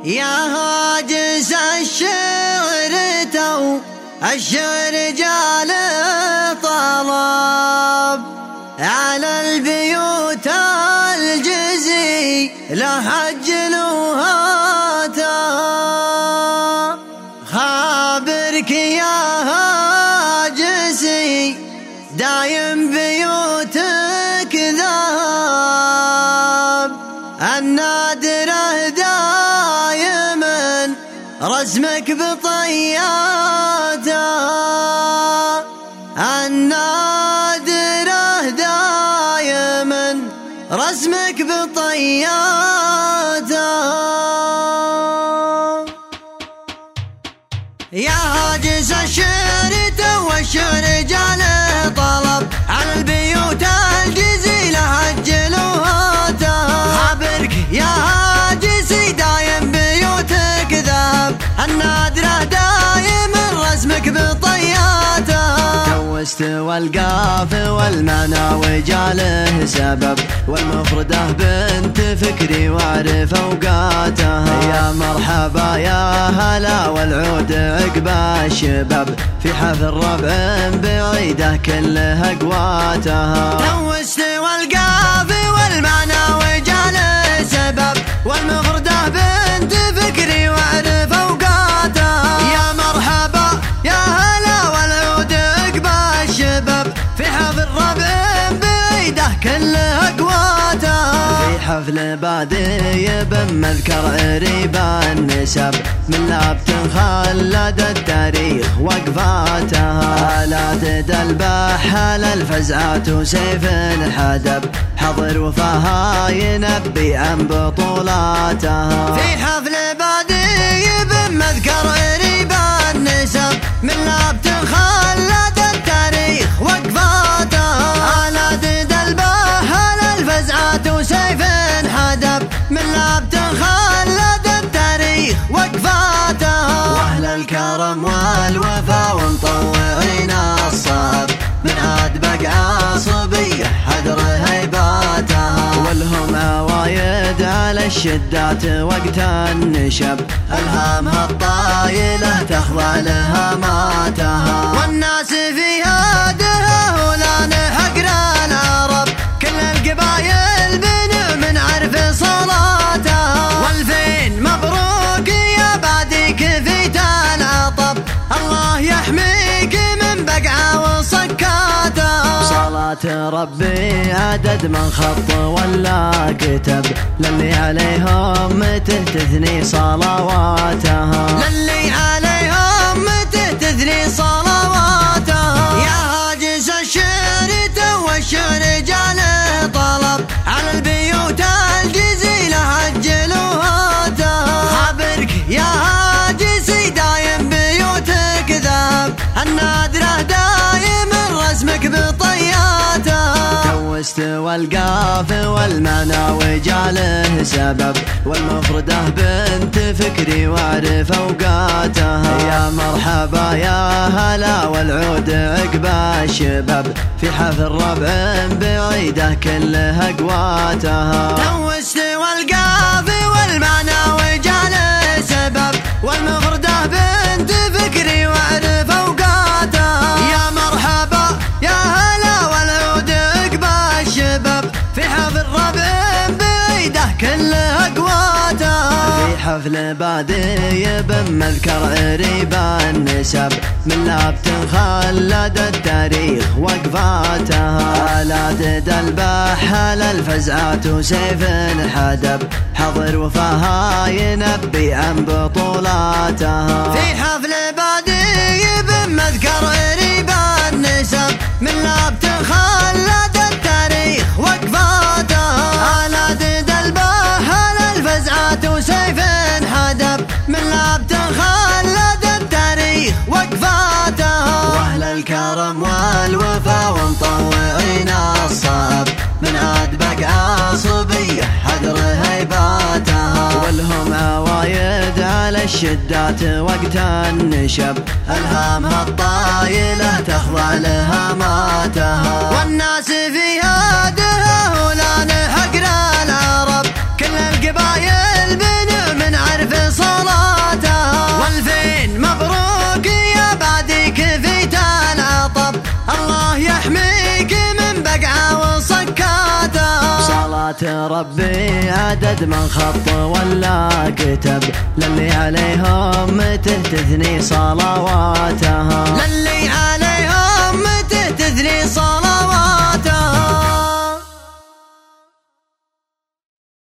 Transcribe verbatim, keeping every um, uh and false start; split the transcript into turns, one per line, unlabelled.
يا هاجس الشعر تو الشعر جال طلب على البيوت الجزي لهجلوها خابرك يا هاجسي دايم بيوتك ذهب النادره دايما رسمك بطياته النادره دايما رسمك بطياته يا هاجس الشعر تو الشعر جال طلب على البيوت الجزيلة هجلوها خابرك يا هاجسي دايم بيوتك ذهب النادرة دايم رسمك بطياته استوى القاف والمعنى وجاله سبب والمفردة بنت فكري واعرف اوقاتها يا مرحبا يا هلا والعود عقب الشباب في حفل ربع بعيده كلها قواتها تو استوى القاف والمعنى وجاله سبب والمفردة بنت فكري واعرف اوقاتها يا مرحبا يا هلا والعود عقب الشباب في حفل ربع بعيده كلها قواتها في حفل بادي بمذكر ريبا النسب من لابت خلد التاريخ وقفاتها لا تدلبح على الفزعات وسيف حدب حضر وفاها ينبي عن بطولاتها في حفل بادي بمذكر ريبا النسب من لابت خلد التاريخ وقفاتها لا تدلبح على الفزعات وسيف حدب من لابت خلد التاريخ وقفاتها واهل الكرم والوفا ومطوعين الصاب من عاد بقى صبيه حذر هيباتها والهم عوايد على الشدات وقت النشب الهامها الطايله تخضع لها ماتها والناس فيها دها ولا نحقر العرب كل القبايل بنع من عرف صلاتها والفين مبروك يا باديك فيت العطب الله يحميك من بقعه وصكاتها صلاة ربي عدد من خط ولا كتب للي عليهم تثني صلواتها للي عليهم تثني صلواتها يا هاجس الشعر تو الشعر جال طلب على البيوت الجزيلة هجلوها خابرك يا هاجسي دايم بيوتك ذهب النادرة دايم رسمك بطياته تو استوى القاف والمعنى وجاله سبب والمفردة بنت فكري واعرف اوقاتها يا مرحبا يا هلا والعود عقب الشباب في حفل ربع بعيده كلها قواتها تو استوى القاف والمعنى وجاله سبب والمفردة بنت فكري واعرف اوقاتها يا مرحبا يا هلا والعود عقب الشباب في حفل ربع بعيده كلها قواتها في حفل بادي بمذكر ريبا النسب من لابت خلد التاريخ وقفاتها لا تدلبح على الفزعات وسيف حدب حضر وفاها ينبي عن بطولاتها في حفل بادي بمذكر ريبا النسب من لابت خلد التاريخ وقفاتها لا تدلبح على الفزعات وسيف حدب من لابت خلد التاريخ وقفاتها واهل الكرم والوفا ومطوعين الصاب من عاد بقى صبيه حذر هيباتها والهم عوايد على الشدات وقت النشب الهامها الطايله تخضع لها ماتها والناس فيها دها ولا نحقر العرب كل القبايل بنع من عرف في صلاتها. والفين مبروك يا بعدك فيت العطب، الله يحميك من بقعة وصكاتها. صلاة ربي عدد من خط ولا كتب، للي عليهم تثني صلواتها.